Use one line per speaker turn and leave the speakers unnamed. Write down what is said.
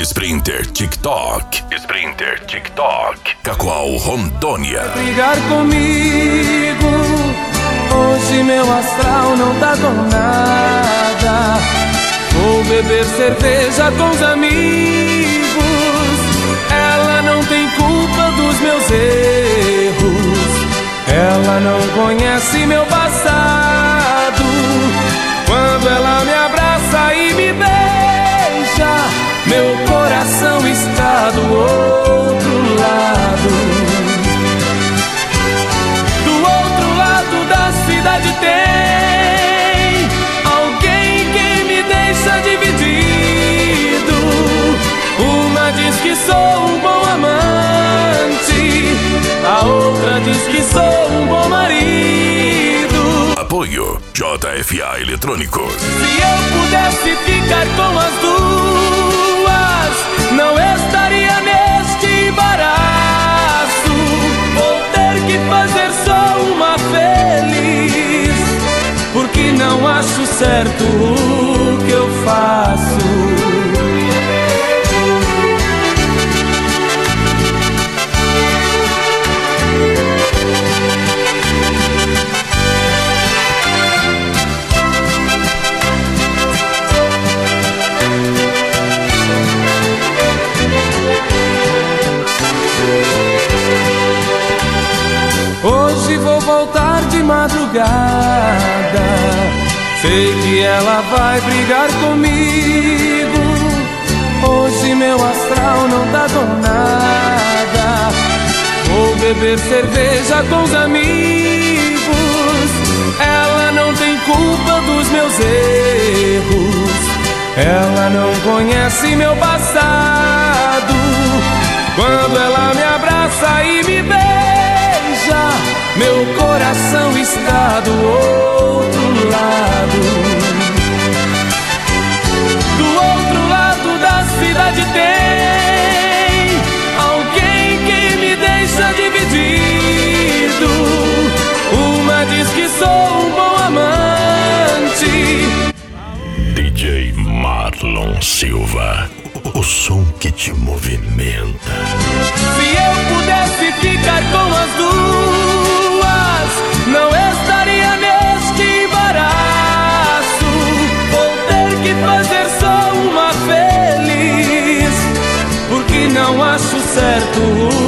Sprinter TikTok. Cacoal Rondônia.
Brigar comigo, hoje meu astral não tá com nada. Vou beber cerveja com os amigos. Ela não tem culpa dos meus erros. Ela não conhece meu passado. Quando ela me abraça e me beija, meu coração está do outro lado. Do outro lado da cidade tem alguém que me deixa dividido. Uma diz que sou um bom amante, a outra diz que sou um bom marido.
Apoio JFA Eletrônicos.
Se eu pudesse ficar com as duas, não estaria neste embaraço. Vou ter que fazer só uma feliz, porque não acho certo o que eu faço. Hoje vou voltar de madrugada. Sei que ela vai brigar comigo. Hoje meu astral não tá com nada. Vou beber cerveja com os amigos. Ela não tem culpa dos meus erros. Ela não conhece meu passado. Quando ela me abraça e me beija, meu coração está do outro lado. Do outro lado da cidade tem alguém que me deixa dividido. Uma diz que sou um bom amante.
DJ Marlon Silva, o som que te movimenta.
Se eu pudesse ficar com as duas, não estaria neste embaraço. Vou ter que fazer só uma feliz, porque não acho certo